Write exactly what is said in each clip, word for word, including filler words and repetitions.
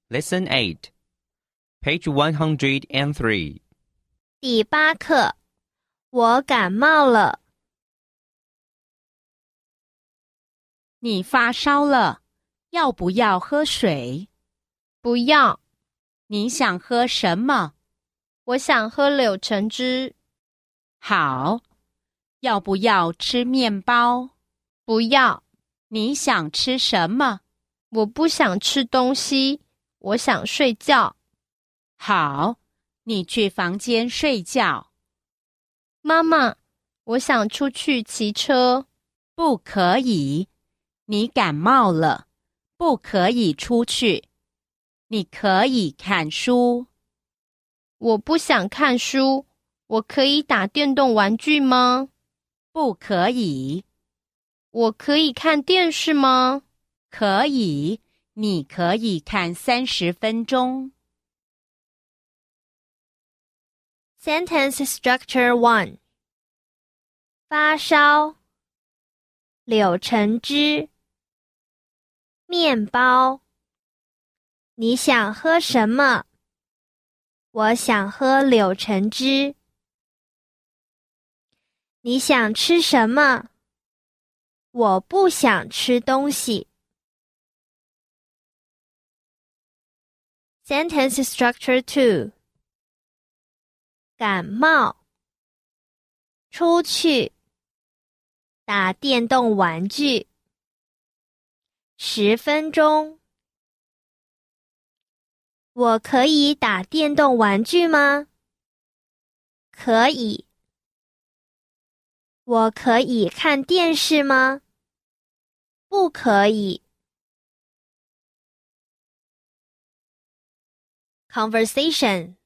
Lesson eight, page one hundred three. 第八课，我感冒了。 你发烧了，要不要喝水？ 不要， 你想喝什么？ 我想喝柳橙汁。 好，要不要吃面包？ 不要， 你想吃什么？ 我不想吃东西，我想睡觉。 好，你去房间睡觉。 妈妈，我想出去骑车。 不可以，你感冒了，不可以出去。你可以看书。 我不想看书，我可以打电动玩具吗？ 不可以。 我可以看电视吗？ 可以，你可以看三十分钟。 Sentence Structure one. 发烧，柳橙汁，面包。你想喝什么？我想喝柳橙汁。你想吃什么？我不想吃东西。Sentence Structure two. 感冒，出去，打电动玩具，十分钟。我可以打电动玩具吗？可以。我可以看电视吗？不可以。Conversation.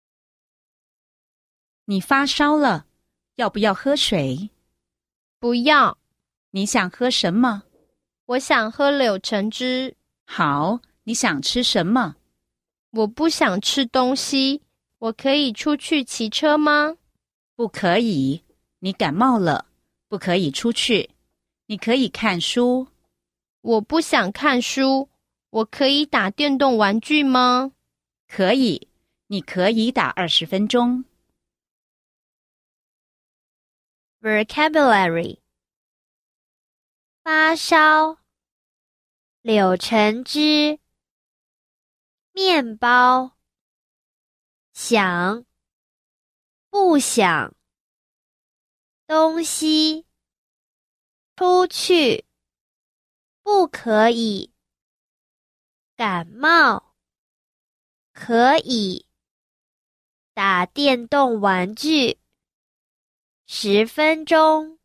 你发烧了，要不要喝水？ 不要。 你想喝什么？ 我想喝柳橙汁。 好，你想吃什么？ 我不想吃东西，我可以出去骑车吗？ 不可以，你感冒了，不可以出去。你可以看书。 我不想看书，我可以打电动玩具吗？ 可以，你可以打二十分钟。 Vocabulary. 发烧，柳橙汁，面包，想，不想，东西，出去，不可以，感冒，可以，打电动玩具，十分钟。